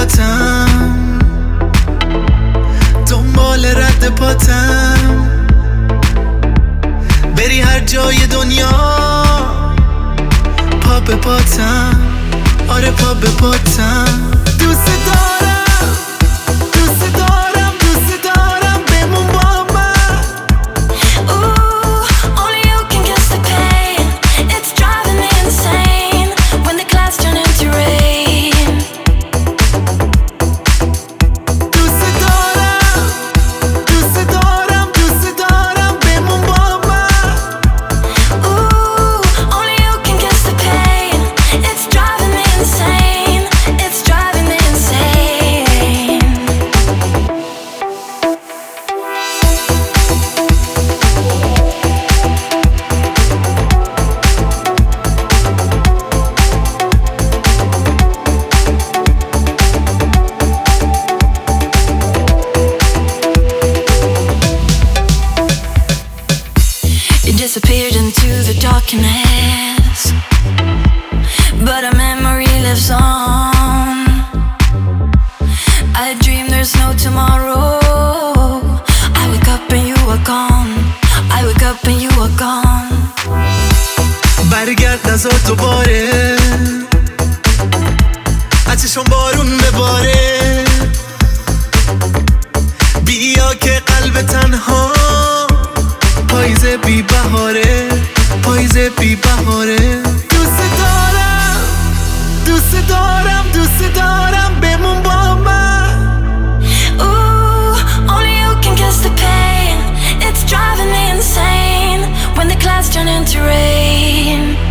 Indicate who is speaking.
Speaker 1: پاتم، دنبال رد پاتم، بری هر جای دنیا پا به پاتم، آره پا به پاتم. دوست دارم، دوست دارم، دوست دارم، بمون با من.
Speaker 2: Ooh, only you can guess the pain. It's driving me insane when the clouds turn into rain.
Speaker 1: دوست دارم، دوست دارم، دوست دارم، بمون با من.
Speaker 2: Ooh, only you can guess the pain. It's driving me insane. It's driving me insane. You disappeared into the darkness, but a memory lives on. I dream there's no tomorrow. I wake up and you are gone. I wake up and you are gone.
Speaker 1: برگرد نزار دوباره، از چشم بارون بباره، بیا که قلب تنها پاییز بی بهاره، پاییز بی بهاره. دوست دارم، دوست دارم، دوست دارم، بمون با من.
Speaker 2: Ooh, only you can guess the pain. It's driving me insane when the clouds turn into rain.